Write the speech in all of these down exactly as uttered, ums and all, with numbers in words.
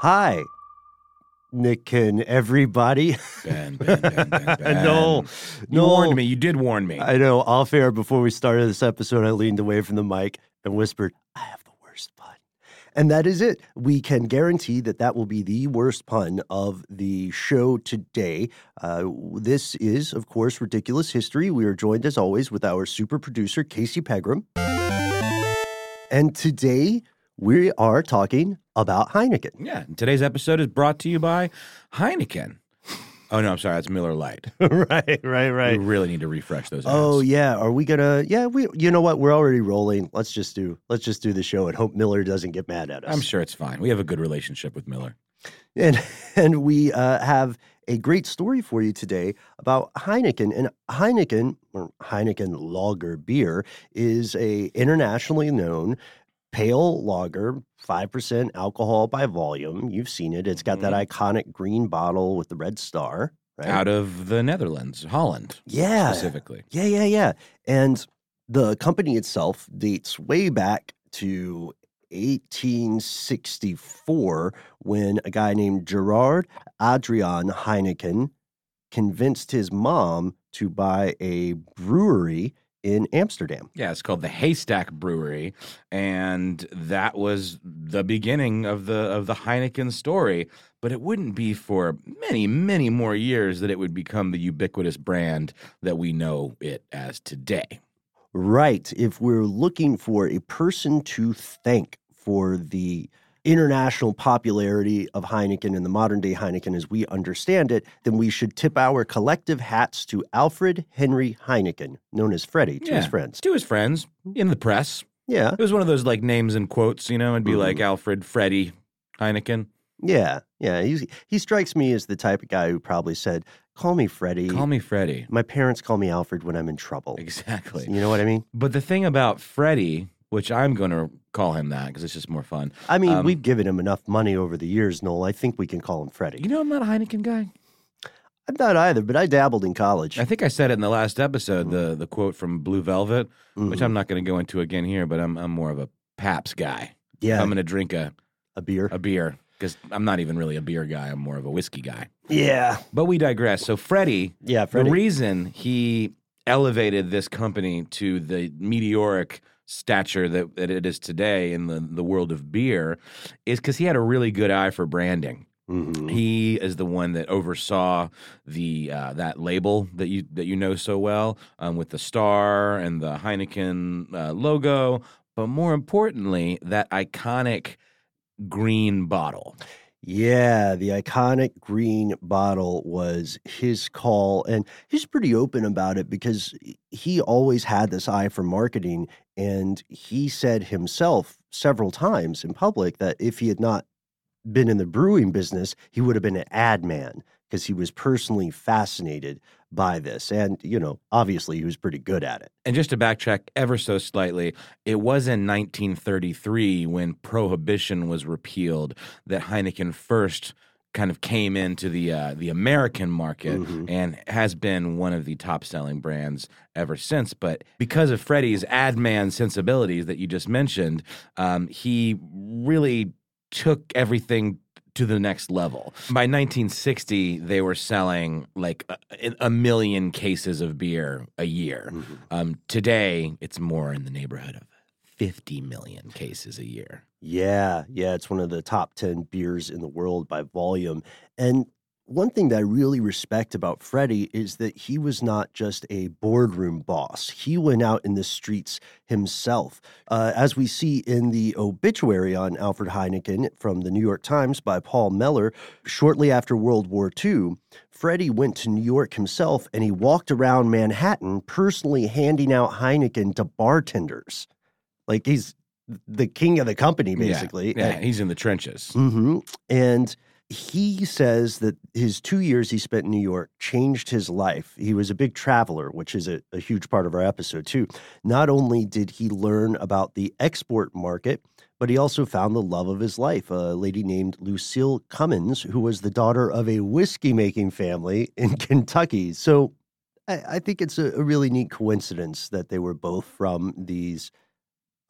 Hi, Nick and everybody. Ben, Ben, Ben, Ben, Ben. no, You no. warned me. You did warn me. I know. Off air, before we started this episode, I leaned away from the mic and whispered, I have the worst pun. And that is it. We can guarantee that that will be the worst pun of the show today. Uh, this is, of course, Ridiculous History. We are joined, as always, with our super producer, Casey Pegram. And today, we are talking about Heineken. Yeah. Today's episode is brought to you by Heineken. Oh, no, I'm sorry. That's Miller Lite. right, right, right. We really need to refresh those ads. Oh, yeah. Are we gonna? Yeah, we. You know what? We're already rolling. Let's just do. Let's just do the show and hope Miller doesn't get mad at us. I'm sure it's fine. We have a good relationship with Miller. And and we uh, have a great story for you today about Heineken. And Heineken, or Heineken Lager beer, is a internationally known pale lager, five percent alcohol by volume. You've seen it. It's got mm-hmm. that iconic green bottle with the red star. Right? Out of the Netherlands, Holland. Yeah. Specifically. Yeah, yeah, yeah. And the company itself dates way back to eighteen sixty-four when a guy named Gerard Adriaan Heineken convinced his mom to buy a brewery in Amsterdam. Yeah, it's called the Haystack Brewery, and that was the beginning of the of the Heineken story. But it wouldn't be for many, many more years that it would become the ubiquitous brand that we know it as today. Right. If we're looking for a person to thank for the international popularity of Heineken and the modern-day Heineken as we understand it, then we should tip our collective hats to Alfred Henry Heineken, known as Freddie, to yeah, his friends. To his friends, in the press. Yeah. It was one of those, like, names and quotes, you know? It'd be mm-hmm. like Alfred, Freddie, Heineken. Yeah, yeah. He's, he strikes me as the type of guy who probably said, call me Freddie. Call me Freddie. My parents call me Alfred when I'm in trouble. Exactly. You know what I mean? But the thing about Freddie, which I'm going to call him that because it's just more fun. I mean, um, we've given him enough money over the years, Noel. I think we can call him Freddie. You know, I'm not a Heineken guy. I'm not either, but I dabbled in college. I think I said it in the last episode, mm-hmm. the the quote from Blue Velvet, mm-hmm. which I'm not going to go into again here, but I'm I'm more of a Pabst guy. Yeah. I'm going to drink a a beer. A beer. Because I'm not even really a beer guy. I'm more of a whiskey guy. Yeah. But we digress. So Freddie, yeah, Freddie. The reason he elevated this company to the meteoric stature that, that it is today in the, the world of beer is because he had a really good eye for branding. Mm-hmm. He is the one that oversaw the uh, that label that you that you know so well um, with the star and the Heineken uh, logo. But more importantly, that iconic green bottle. Yeah, the iconic green bottle was his call, and he's pretty open about it because he always had this eye for marketing, and he said himself several times in public that if he had not been in the brewing business, he would have been an ad man because he was personally fascinated by this. And, you know, obviously he was pretty good at it. And just to backtrack ever so slightly, it was in nineteen thirty-three when Prohibition was repealed that Heineken first kind of came into the uh, the American market mm-hmm. and has been one of the top-selling brands ever since. But because of Freddie's ad man sensibilities that you just mentioned, um, he really took everything to the next level. By nineteen sixty, they were selling like a, a million cases of beer a year. Mm-hmm. Um, today, it's more in the neighborhood of fifty million cases a year. Yeah, yeah, it's one of the top ten beers in the world by volume. And one thing that I really respect about Freddie is that he was not just a boardroom boss. He went out in the streets himself. Uh, as we see in the obituary on Alfred Heineken from the New York Times by Paul Meller, shortly after World War Two, Freddie went to New York himself and he walked around Manhattan personally handing out Heineken to bartenders. Like he's the king of the company, basically. Yeah, yeah and, he's in the trenches. Mm-hmm, and he says that his two years he spent in New York changed his life. He was a big traveler, which is a, a huge part of our episode, too. Not only did he learn about the export market, but he also found the love of his life, a lady named Lucille Cummins, who was the daughter of a whiskey-making family in Kentucky. So I, I think it's a, a really neat coincidence that they were both from these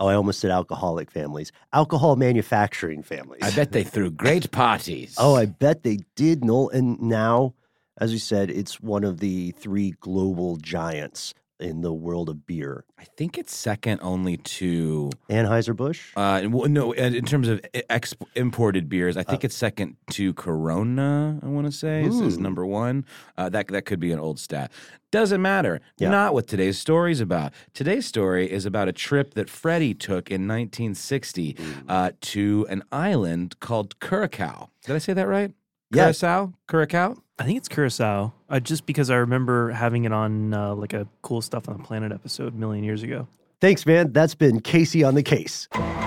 Oh, I almost said alcoholic families. Alcohol manufacturing families. I bet they threw great parties. Oh, I bet they did, Noel. And now, as we said, it's one of the three global giants in the world of beer. I think it's second only to Anheuser-Busch? Uh, well, no, in terms of ex- imported beers, I think Oh. it's second to Corona. I want to say is, is Mm. number one. Uh, that that could be an old stat. Doesn't matter. Yeah. Not what today's story is about. Today's story is about a trip that Freddie took in nineteen sixty uh, to an island called Curacao. Did I say that right? Yeah. Curacao? Curacao? I think it's Curacao, uh, just because I remember having it on uh, like a Cool Stuff on the Planet episode a million years ago. Thanks, man. That's been Casey on the Case.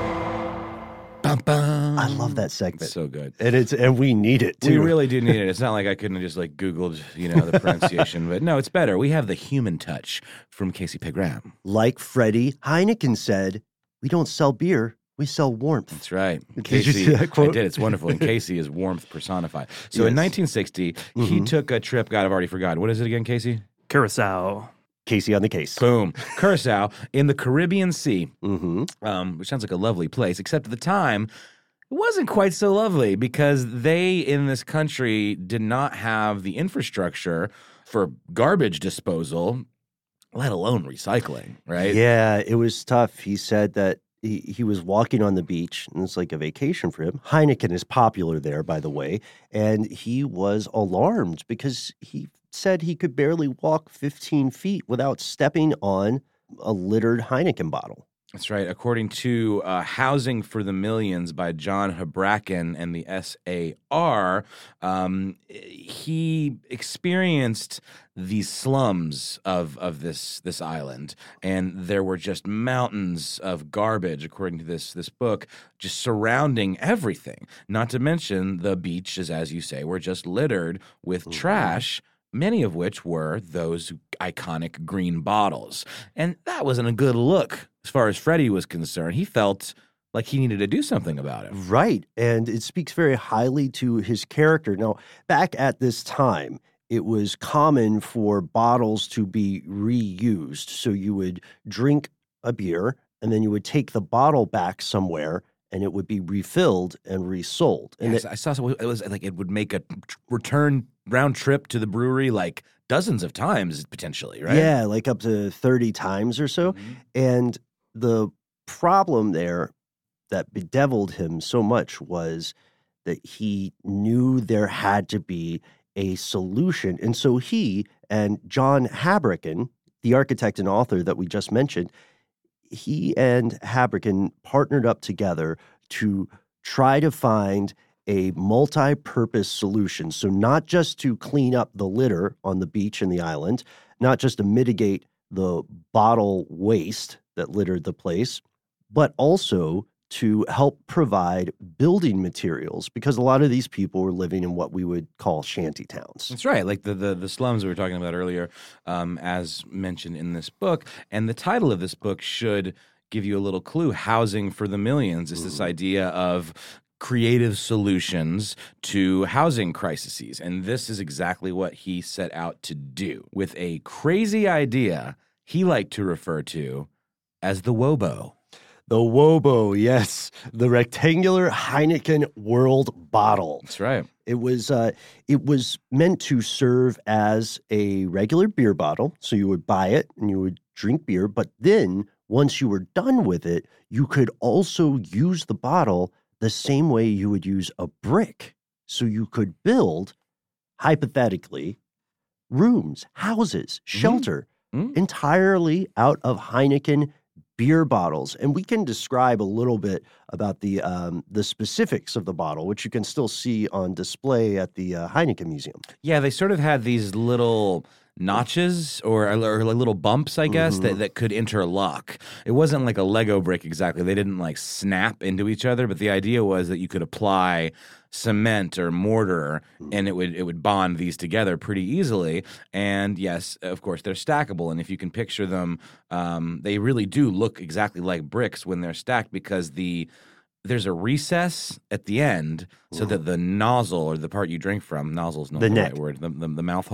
Bum, bum. I love that segment. So good. And it's and we need it, too. We really do need it. It's not like I couldn't have just like Googled, you know, the pronunciation, but no, it's better. We have the human touch from Casey Pegram. Like Freddie Heineken said, we don't sell beer, we sell warmth. That's right. Did you Casey, see that quote? I did. It's wonderful. And Casey is warmth personified. So in Yes. nineteen sixty, he Mhm. took a trip. God, I've already forgotten. What is it again, Casey? Curacao. Casey on the Case. Boom. Curacao in the Caribbean Sea, Mm-hmm. um, which sounds like a lovely place, except at the time, it wasn't quite so lovely because they in this country did not have the infrastructure for garbage disposal, let alone recycling, right? Yeah, it was tough. He said that he, he was walking on the beach, and it's like a vacation for him. Heineken is popular there, by the way, and he was alarmed because he said he could barely walk fifteen feet without stepping on a littered Heineken bottle. That's right. According to uh, Housing for the Millions by John Habraken and the S A R, um, he experienced these slums of of this this island, and there were just mountains of garbage, according to this this book, just surrounding everything. Not to mention the beaches, as you say, were just littered with trash, many of which were those iconic green bottles. And that wasn't a good look as far as Freddie was concerned. He felt like he needed to do something about it. Right. And it speaks very highly to his character. Now, back at this time, it was common for bottles to be reused. So you would drink a beer and then you would take the bottle back somewhere and it would be refilled and resold. And Yes, it, I saw some, it was like it would make a tr- return round trip to the brewery like dozens of times potentially, right? yeah, like up to thirty times or so. Mhm. And the problem there that bedeviled him so much was that he knew there had to be a solution. And so he and John Habraken, the architect and author that we just mentioned, he and Habraken partnered up together to try to find a multi-purpose solution. So not just to clean up the litter on the beach and the island, not just to mitigate the bottle waste that littered the place, but also to help provide building materials, because a lot of these people were living in what we would call shanty towns. That's right, like the, the, the slums we were talking about earlier, um, as mentioned in this book. And the title of this book should give you a little clue. Housing for the Millions is this idea of creative solutions to housing crises. And this is exactly what he set out to do with a crazy idea he liked to refer to as the Wobo. The Wobo, yes, the rectangular Heineken World bottle. That's right. It was uh, it was meant to serve as a regular beer bottle, so you would buy it and you would drink beer. But then, once you were done with it, you could also use the bottle the same way you would use a brick. So you could build, hypothetically, rooms, houses, shelter Mm. entirely out of Heineken beer bottles. And we can describe a little bit about the um, the specifics of the bottle, which you can still see on display at the uh, Heineken Museum. Yeah, they sort of had these little notches or, or little bumps, I guess, Mhm. that, that could interlock. It wasn't like a Lego brick exactly. They didn't like snap into each other, but the idea was that you could apply cement or mortar and it would it would bond these together pretty easily. And yes, of course, they're stackable. And if you can picture them, um, they really do look exactly like bricks when they're stacked because the there's a recess at the end so that the nozzle or the part you drink from, nozzle's not The the, neck. right word, the, the, the mouth hole.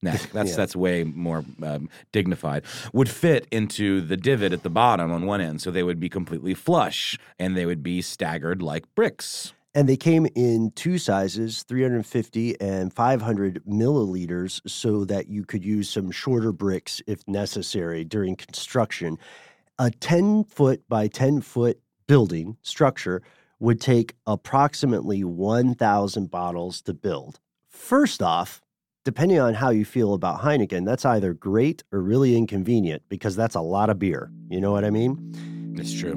neck. That's Yeah. that's way more um, dignified. Would fit into the divot at the bottom on one end, so they would be completely flush and they would be staggered like bricks. And they came in two sizes, three hundred fifty and five hundred milliliters, so that you could use some shorter bricks if necessary during construction. A ten-foot by ten-foot building structure would take approximately one thousand bottles to build. First off, depending on how you feel about Heineken, that's either great or really inconvenient because that's a lot of beer. You know what I mean? It's true.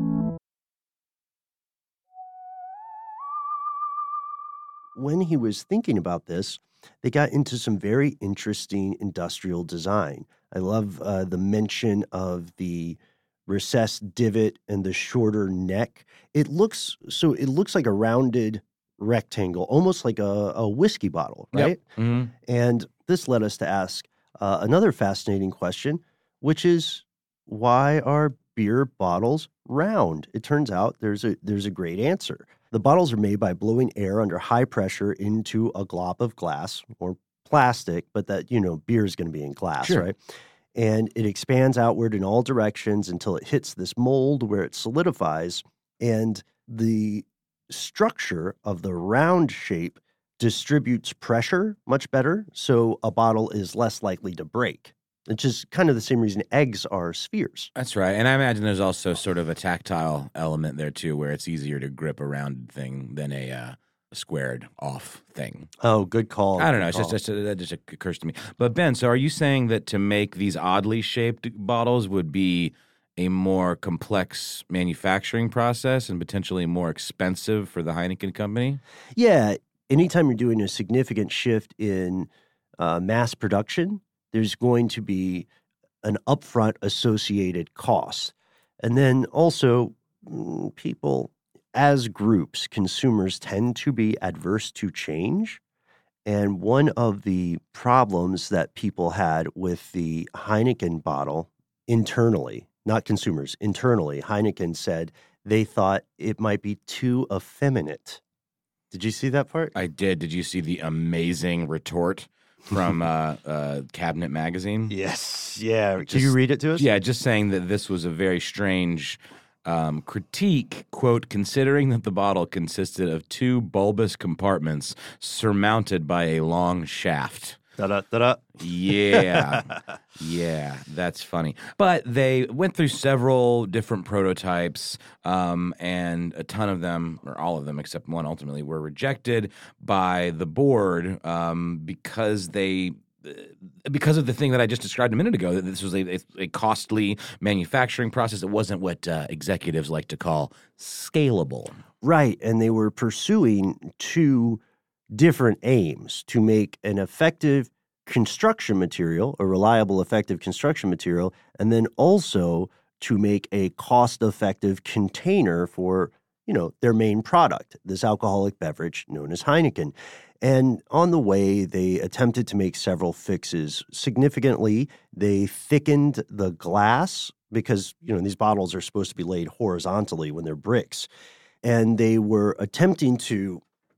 When he was thinking about this, they got into some very interesting industrial design. I love uh, the mention of the recessed divot and the shorter neck. It looks so it looks like a rounded rectangle, almost like a, a whiskey bottle, right? Yep. Mm-hmm. And this led us to ask uh, another fascinating question, which is why are beer bottles round? It turns out there's a there's a great answer. The bottles are made by blowing air under high pressure into a glop of glass or plastic, but that, you know, beer is going to be in glass, Sure. right? And it expands outward in all directions until it hits this mold where it solidifies. And the structure of the round shape distributes pressure much better, so a bottle is less likely to break. Which is kind of the same reason eggs are spheres. That's right. And I imagine there's also sort of a tactile element there, too, where it's easier to grip a rounded thing than a uh, squared off thing. Oh, good call. I don't know. Good It's just, just that just occurs to me. But, Ben, so are you saying that to make these oddly shaped bottles would be a more complex manufacturing process and potentially more expensive for the Heineken company? Yeah. Anytime you're doing a significant shift in uh, mass production, there's going to be an upfront associated cost. And then also, mm, people as groups, consumers tend to be adverse to change. And one of the problems that people had with the Heineken bottle internally, not consumers, internally, Heineken said they thought it might be too effeminate. Did you see that part? I did. Did you see the amazing retort from uh, uh, Cabinet Magazine? Yes. Yeah. Can Just- you read it to us? Yeah, just saying that this was a very strange um, critique, quote, considering that the bottle consisted of two bulbous compartments surmounted by a long shaft. Da-da, da-da. Yeah. Yeah, that's funny. But they went through several different prototypes, um, and a ton of them, or all of them except one ultimately, were rejected by the board um, because they because of the thing that I just described a minute ago, that this was a, a, a costly manufacturing process. It wasn't what uh, executives like to call scalable. Right. And they were pursuing two different aims: to make an effective construction material, a reliable, effective construction material, and then also to make a cost-effective container for, you know, their main product, this alcoholic beverage known as Heineken. And on the way, they attempted to make several fixes. Significantly, they thickened the glass because, you know, these bottles are supposed to be laid horizontally when they're bricks. And they were attempting to,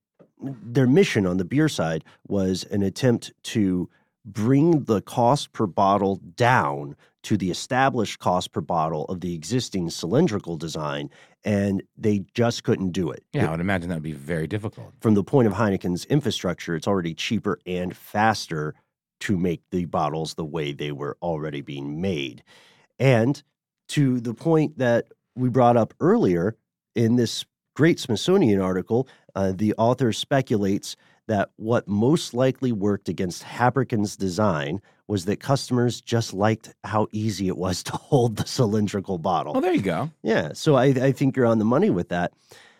their mission on the beer side was an attempt to bring the cost per bottle down to the established cost per bottle of the existing cylindrical design, and they just couldn't do it. Yeah, I would imagine that would be very difficult. From the point of Heineken's infrastructure, it's already cheaper and faster to make the bottles the way they were already being made. And to the point that we brought up earlier in this great Smithsonian article, uh, the author speculates that what most likely worked against Haberken's design was that customers just liked how easy it was to hold the cylindrical bottle. Well, there you go. Yeah, so I, I think you're on the money with that.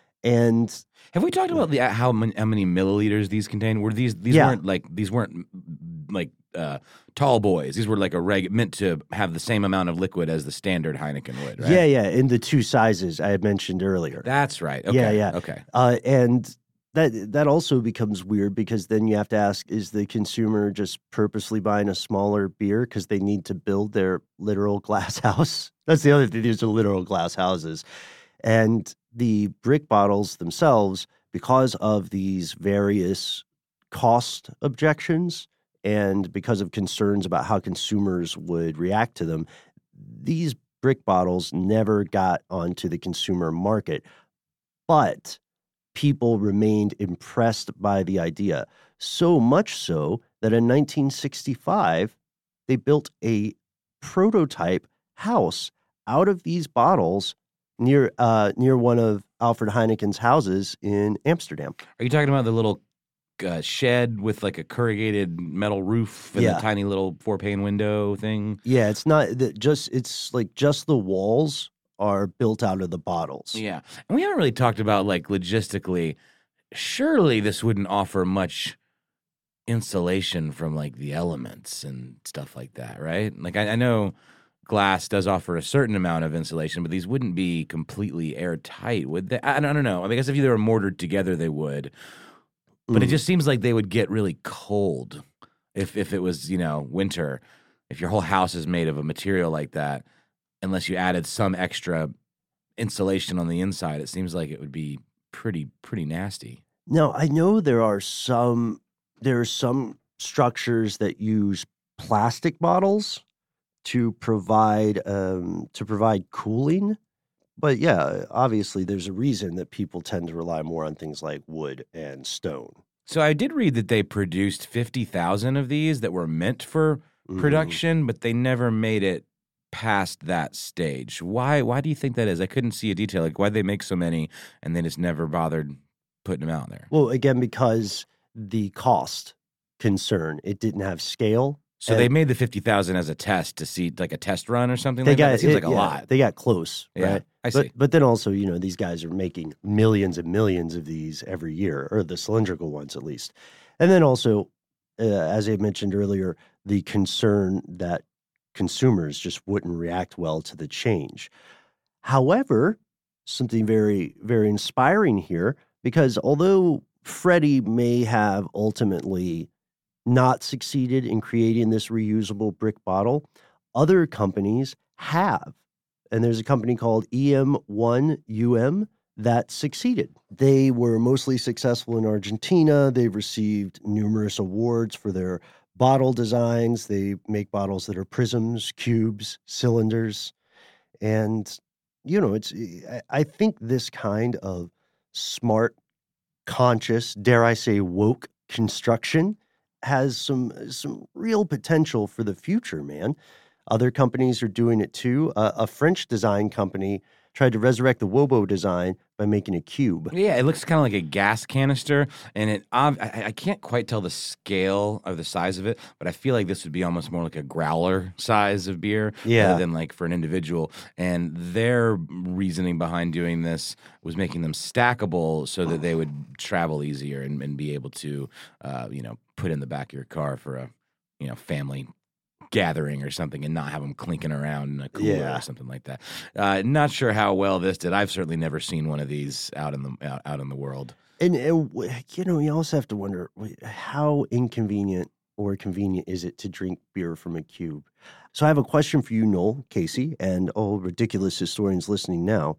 And Have we talked about the how many, how many milliliters these contain? Were these these Yeah. weren't like these weren't like uh, tall boys? These were like a reg meant to have the same amount of liquid as the standard Heineken would, right? yeah, yeah, in the two sizes I had mentioned earlier. That's right. Okay. Yeah, yeah. Okay. Uh, and that that also becomes weird because then you have to ask, is the consumer just purposely buying a smaller beer because they need to build their literal glass house? That's the other thing. These are literal glass houses. And the brick bottles themselves, because of these various cost objections and because of concerns about how consumers would react to them, these brick bottles never got onto the consumer market. But people remained impressed by the idea, so much so that in nineteen sixty-five, they built a prototype house out of these bottles near uh, near one of Alfred Heineken's houses in Amsterdam. Are you talking about the little uh, shed with like a corrugated metal roof and Yeah. a tiny little four-pane window thing? Yeah, it's not that just it's like just the walls are built out of the bottles. Yeah. And we haven't really talked about, like, logistically, surely this wouldn't offer much insulation from, like, the elements and stuff like that, right? Like, I, I know glass does offer a certain amount of insulation, but these wouldn't be completely airtight, would they? I, I don't know. I guess if they were mortared together, they would. But it Mm. just seems like they would get really cold if, if it was, you know, winter. If your whole house is made of a material like that, unless you added some extra insulation on the inside, it seems like it would be pretty pretty nasty. Now, I know there are some there are some structures that use plastic bottles to provide um, to provide cooling, but yeah, obviously there's a reason that people tend to rely more on things like wood and stone. So I did read that they produced fifty thousand of these that were meant for Mhm. production, but they never made it past that stage. Why why do you think that is? I couldn't see a detail. Like, why'd they make so many and they just never bothered putting them out there? Well, again, because the cost concern, it didn't have scale. So they and made the fifty thousand as a test to see, like a test run or something they like that? got That seems it- like a yeah, lot. They got close, Yeah, right? I see. But but then also, you know, these guys are making millions and millions of these every year, or the cylindrical ones at least. And then also, uh, as I mentioned earlier, the concern that consumers just wouldn't react well to the change. However, something very, very inspiring here, because although Freddie may have ultimately not succeeded in creating this reusable brick bottle, other companies have. And there's a company called E M one U M that succeeded. They were mostly successful in Argentina. They've received numerous awards for their bottle designs. They make bottles that are prisms, cubes, cylinders. And, you know, it's, I- I think this kind of smart, conscious, dare I say, woke construction has some some real potential for the future, man. Other companies are doing it too. Uh, a French design company tried to resurrect the Wobo design by making a cube. Yeah, it looks kind of like a gas canister, and it. ob- I, I can't quite tell the scale of the size of it, but I feel like this would be almost more like a growler size of beer, Yeah. rather than like for an individual. And their reasoning behind doing this was making them stackable so that they would travel easier and, and be able to, uh, you know, put in the back of your car for a, you know, family gathering or something and not have them clinking around in a cooler Yeah. or something like that. Uh, not sure how well this did. I've certainly never seen one of these out in the out, out in the world. And, and w- you know, you also have to wonder wait, how inconvenient or convenient is it to drink beer from a cube? So I have a question for you, Noel, Casey, and all ridiculous historians listening now.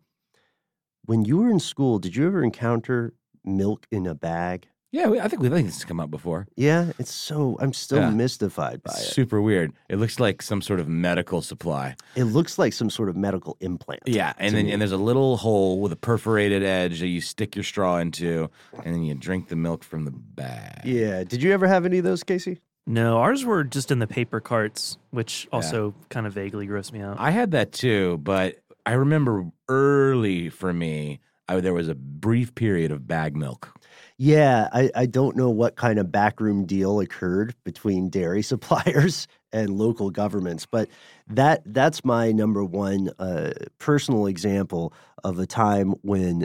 When you were in school, did you ever encounter milk in a bag? Yeah, we, I think we I think this has come up before. Yeah, it's so, I'm still Yeah. mystified by It's it. super weird. It looks like some sort of medical supply. It looks like some sort of medical implant. Yeah, and to then me. and there's a little hole with a perforated edge that you stick your straw into, and then you drink the milk from the bag. Yeah. Did you ever have any of those, Casey? No, ours were just in the paper carts, which also kind of vaguely grossed me out. I had that too, but I remember early for me, I, there was a brief period of bag milk. Yeah, I, I don't know what kind of backroom deal occurred between dairy suppliers and local governments, but that that's my number one uh, personal example of a time when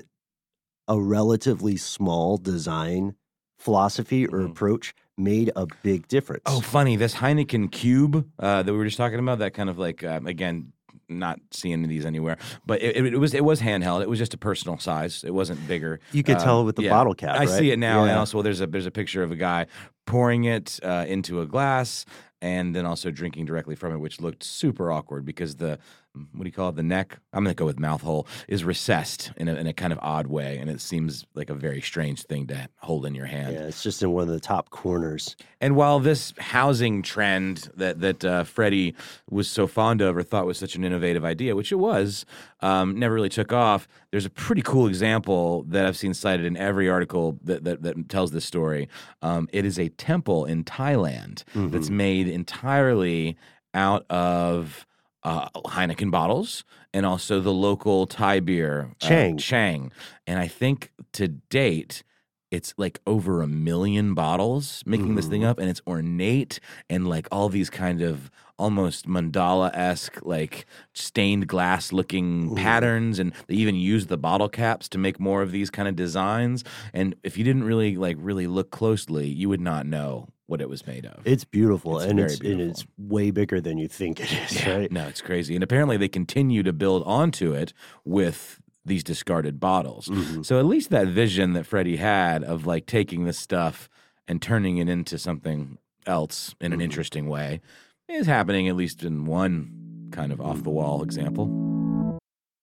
a relatively small design philosophy or Mhm. approach made a big difference. Oh, funny! This Heineken cube uh, that we were just talking about, that kind of like um, again, not seeing these anywhere, but it, it, it was it was handheld. It was just a personal size. It wasn't bigger. You could Um, tell with the yeah. bottle cap, I right? see it now, and Yeah. also there's a there's a picture of a guy pouring it uh, into a glass, and then also drinking directly from it, which looked super awkward because the, what do you call it, the neck? I'm going to go with mouth hole, is recessed in a, in a kind of odd way, and it seems like a very strange thing to hold in your hand. Yeah, it's just in one of the top corners. And while this housing trend that that uh, Freddie was so fond of or thought was such an innovative idea, which it was, um, never really took off, there's a pretty cool example that I've seen cited in every article that that, that tells this story. Um, it is a temple in Thailand mm-hmm. that's made entirely out of uh, Heineken bottles and also the local Thai beer, Chang. Uh, Chang. And I think to date, it's like over a million bottles making mm-hmm. this thing up, and it's ornate and like all these kind of almost mandala-esque, like stained glass looking Ooh. patterns, and they even use the bottle caps to make more of these kind of designs. And if you didn't really like really look closely, you would not know what it was made of. It's beautiful, it's and it's beautiful. and it's way bigger than you think it is, yeah, right? No, it's crazy. And apparently they continue to build onto it with these discarded bottles. Mm-hmm. So at least that vision that Freddie had of like taking this stuff and turning it into something else in an mm-hmm. interesting way is happening, at least in one kind of off-the-wall example.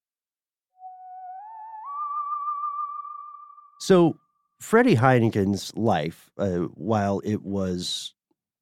So Freddie Heineken's life, uh, while it was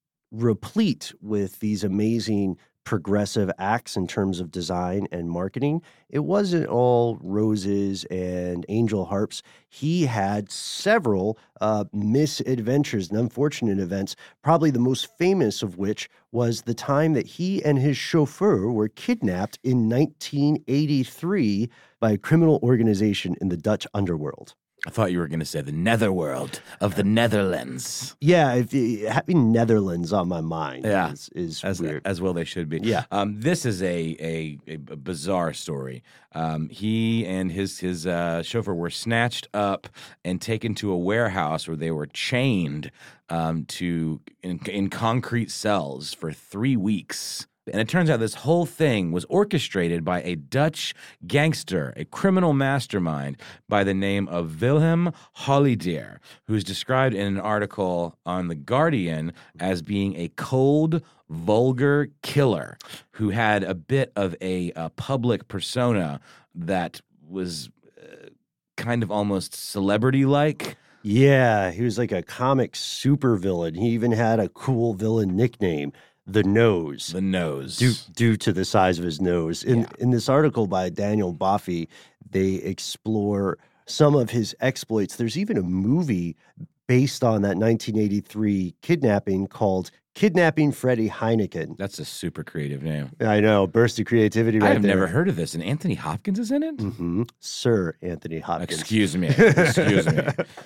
replete with these amazing progressive acts in terms of design and marketing, it wasn't all roses and angel harps. He had several uh, misadventures and unfortunate events, probably the most famous of which was the time that he and his chauffeur were kidnapped in nineteen eighty-three by a criminal organization in the Dutch underworld. I thought you were going to say the netherworld of the Netherlands. Yeah, if, having Netherlands on my mind yeah. is, is as, weird. As well they should be. Yeah. Um, this is a, a, a bizarre story. Um, he and his, his uh, chauffeur were snatched up and taken to a warehouse where they were chained um, to in, in concrete cells for three weeks. And it turns out this whole thing was orchestrated by a Dutch gangster, a criminal mastermind by the name of Willem Hollidier, who's described in an article on The Guardian as being a cold, vulgar killer who had a bit of a, a public persona that was uh, kind of almost celebrity-like. Yeah, he was like a comic supervillain. He even had a cool villain nickname. The Nose. The Nose. Due, due to the size of his nose. In, yeah. in this article by Daniel Boffey, they explore some of his exploits. There's even a movie based on that nineteen eighty-three kidnapping called Kidnapping Freddie Heineken. That's a super creative name. I know. Burst of creativity right I've there. never heard of this. And Anthony Hopkins is in it? Mm-hmm. Sir Anthony Hopkins. Excuse me. Excuse me.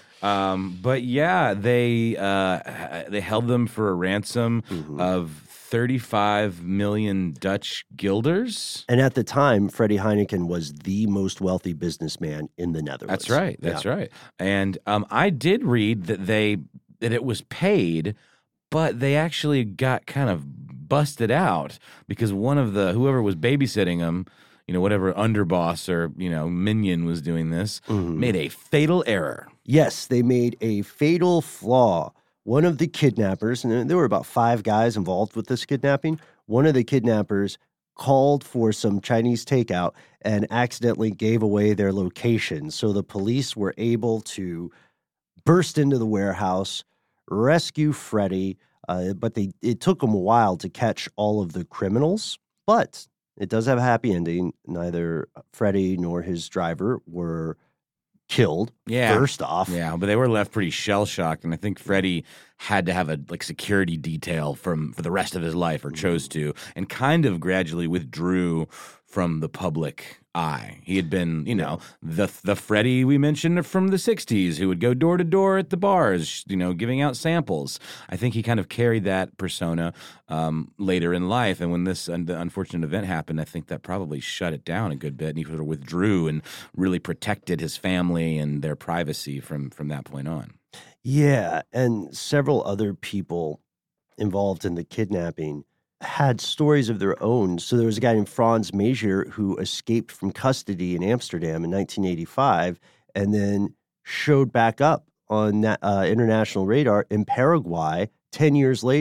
Um, but yeah, they uh, they held them for a ransom mm-hmm. of thirty-five million Dutch guilders. And at the time, Freddie Heineken was the most wealthy businessman in the Netherlands. That's right. That's yeah. right. And um, I did read that they that it was paid, but they actually got kind of busted out because one of the whoever was babysitting them, you know, whatever underboss or, you know, minion was doing this, mm-hmm. made a fatal error. Yes, they made a fatal flaw. One of the kidnappers, and there were about five guys involved with this kidnapping, one of the kidnappers called for some Chinese takeout and accidentally gave away their location. So the police were able to burst into the warehouse, rescue Freddie, uh, but they it took them a while to catch all of the criminals. But it does have a happy ending. Neither Freddie nor his driver were killed. Yeah. First off. Yeah, but they were left pretty shell-shocked, and I think Freddie had to have a like security detail from for the rest of his life, or chose to, and kind of gradually withdrew from the public eye. He had been, you know, the the Freddie we mentioned from the sixties who would go door to door at the bars, you know, giving out samples. I think he kind of carried that persona um, later in life, and when this un- unfortunate event happened, I think that probably shut it down a good bit, and he sort of withdrew and really protected his family and their privacy from from that point on. Yeah, and several other people involved in the kidnapping had stories of their own. So there was a guy named Frans Major who escaped from custody in Amsterdam in nineteen eighty-five and then showed back up on uh, international radar in Paraguay ten years later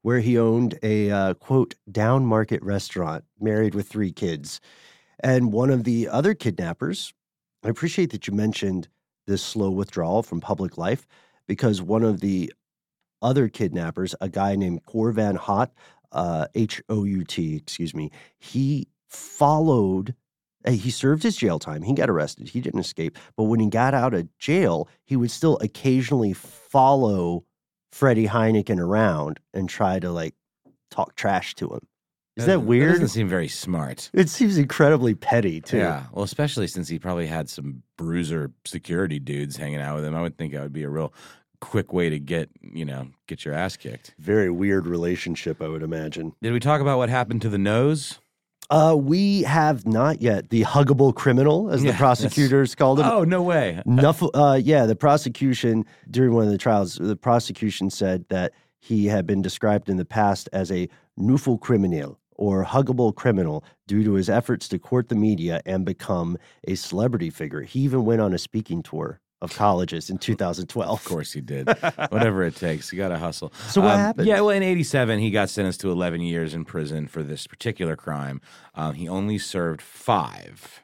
where he owned a, uh, quote, down market restaurant, married with three kids. And one of the other kidnappers, I appreciate that you mentioned this slow withdrawal from public life, because one of the other kidnappers, a guy named Cor Van Hout, uh, H O U T, excuse me, he followed, uh, he served his jail time. He got arrested. He didn't escape. But when he got out of jail, he would still occasionally follow Freddie Heineken around and try to, like, talk trash to him. Is that weird? That doesn't seem very smart. It seems incredibly petty, too. Yeah, well, especially since he probably had some bruiser security dudes hanging out with him. I would think that would be a real quick way to get, you know, get your ass kicked. Very weird relationship, I would imagine. Did we talk about what happened to the nose? Uh, we have not yet. The huggable criminal, as Yeah, the prosecutors called him. Oh, no way. Nuff- uh, yeah, the prosecution, during one of the trials, the prosecution said that he had been described in the past as a nuffel criminel, or huggable criminal, due to his efforts to court the media and become a celebrity figure. He even went on a speaking tour of colleges in two thousand twelve. Of course he did. Whatever it takes. You got to hustle. So what um, happened? Yeah, well, in eighty-seven, he got sentenced to eleven years in prison for this particular crime. Um, he only served five.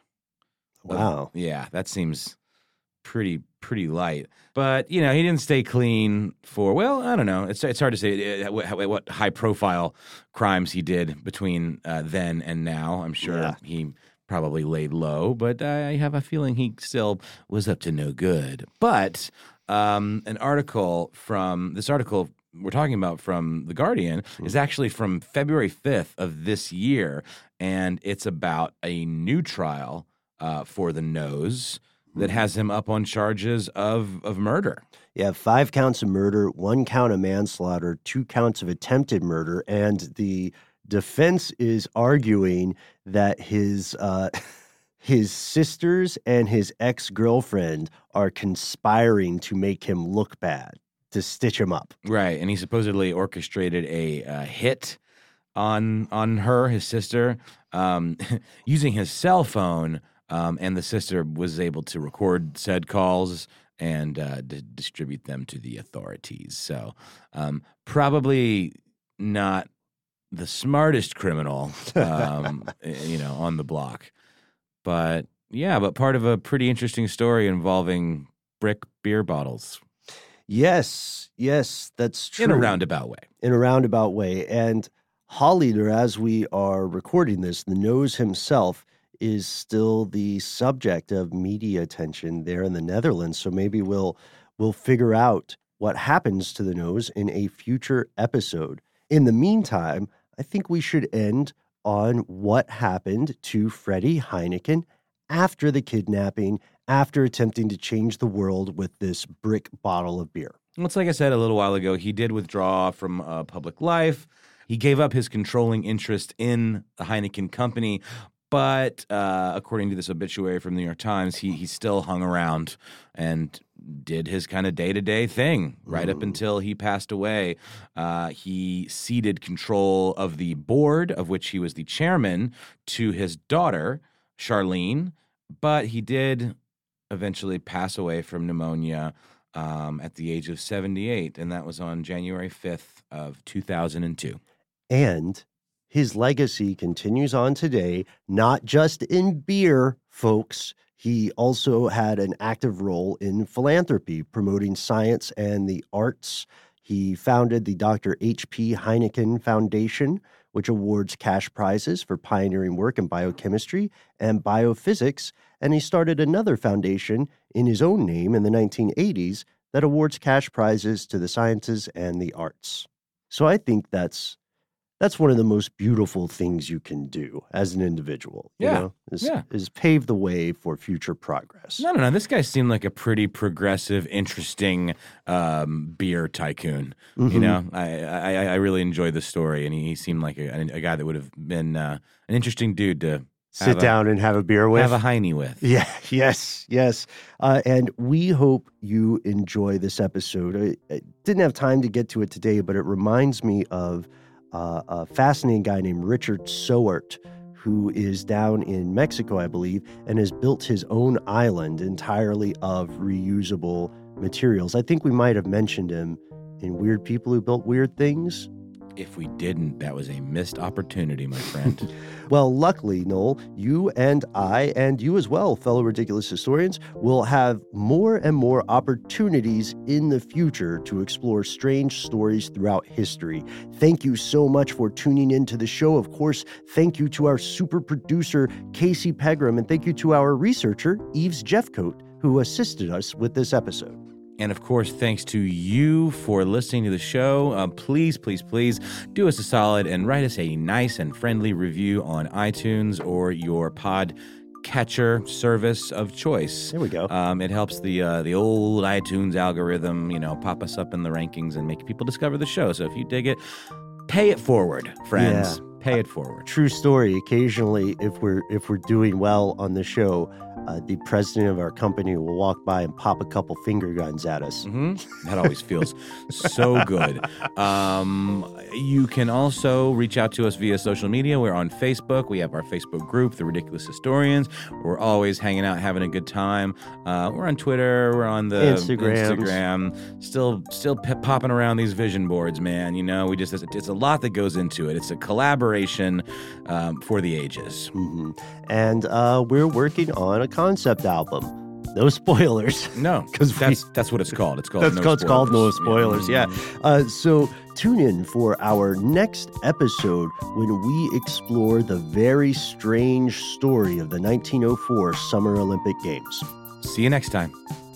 Wow. Uh, yeah, that seems pretty pretty light. But, you know, he didn't stay clean for, well, I don't know. It's it's hard to say uh, what, what high-profile crimes he did between uh, then and now. I'm sure Yeah. he probably laid low, but I have a feeling he still was up to no good. But um, an article from, this article we're talking about from The Guardian is actually from February fifth of this year, and it's about a new trial uh, for the nose that has him up on charges of, of murder. Yeah, five counts of murder, one count of manslaughter, two counts of attempted murder, and the defense is arguing that his uh, his sisters and his ex-girlfriend are conspiring to make him look bad, to stitch him up. Right, and he supposedly orchestrated a uh, hit on on her, his sister, um, using his cell phone, um, and the sister was able to record said calls and uh, d- distribute them to the authorities. So um, probably not the smartest criminal, um, you know, on the block. But yeah, but part of a pretty interesting story involving brick beer bottles. Yes, yes, that's true. In a roundabout way. In a roundabout way. And Holleder, as we are recording this, the nose himself is still the subject of media attention there in the Netherlands. So maybe we'll we'll figure out what happens to the nose in a future episode. In the meantime, I think we should end on what happened to Freddie Heineken after the kidnapping, after attempting to change the world with this brick bottle of beer. Well, it's like I said a little while ago, he did withdraw from uh, public life. He gave up his controlling interest in the Heineken company, but uh, according to this obituary from the New York Times, he he still hung around and did his kind of day-to-day thing right mm. up until he passed away. Uh, he ceded control of the board, of which he was the chairman, to his daughter, Charlene, but he did eventually pass away from pneumonia um, at the age of seventy-eight, and that was on January fifth of two thousand two. And his legacy continues on today, not just in beer, folks. He also had an active role in philanthropy, promoting science and the arts. He founded the Doctor H P Heineken Foundation, which awards cash prizes for pioneering work in biochemistry and biophysics. And he started another foundation in his own name in the nineteen eighties that awards cash prizes to the sciences and the arts. So I think that's That's one of the most beautiful things you can do as an individual, you Yeah, know, is, yeah. is pave the way for future progress. No, no, no. This guy seemed like a pretty progressive, interesting um, beer tycoon. Mhm. You know, I, I I really enjoyed the story, and he, he seemed like a, a guy that would have been uh, an interesting dude to Sit have a- down and have a beer with. have a Heine with. Yeah, yes, yes. Uh, and we hope you enjoy this episode. I, I didn't have time to get to it today, but it reminds me of uh, a fascinating guy named Richard Soert, who is down in Mexico, I believe, and has built his own island entirely of reusable materials. I think we might have mentioned him in Weird People Who Built Weird Things. If we didn't, that was a missed opportunity, my friend. Well, luckily, Noel, you and I, and you as well, fellow ridiculous historians, will have more and more opportunities in the future to explore strange stories throughout history. Thank you so much for tuning in to the show. Of course, thank you to our super producer, Casey Pegram, and thank you to our researcher, Eves Jeffcoat, who assisted us with this episode. And of course, thanks to you for listening to the show. Uh, please, please, please do us a solid and write us a nice and friendly review on iTunes or your pod catcher service of choice. There we go. Um, it helps the uh, the old iTunes algorithm, you know, pop us up in the rankings and make people discover the show. So if you dig it, pay it forward, friends. Yeah. Pay it forward. True story. Occasionally, if we're if we're doing well on the show, uh, the president of our company will walk by and pop a couple finger guns at us. Mm-hmm. That always feels so good. Um, you can also reach out to us via social media. We're on Facebook. We have our Facebook group, The Ridiculous Historians. We're always hanging out, having a good time. Uh, we're on Twitter. We're on the Instagrams. Instagram. Still, still p- popping around these vision boards, man. You know, we just it's, it's a lot that goes into it. It's a collaboration um, for the ages. Mm-hmm. And uh, we're working on a concept album. No spoilers. No, because that's that's what it's called. It's called. That's no called, it's called No Spoilers. Yeah. Yeah. Uh, so tune in for our next episode when we explore the very strange story of the nineteen oh four Summer Olympic Games. See you next time.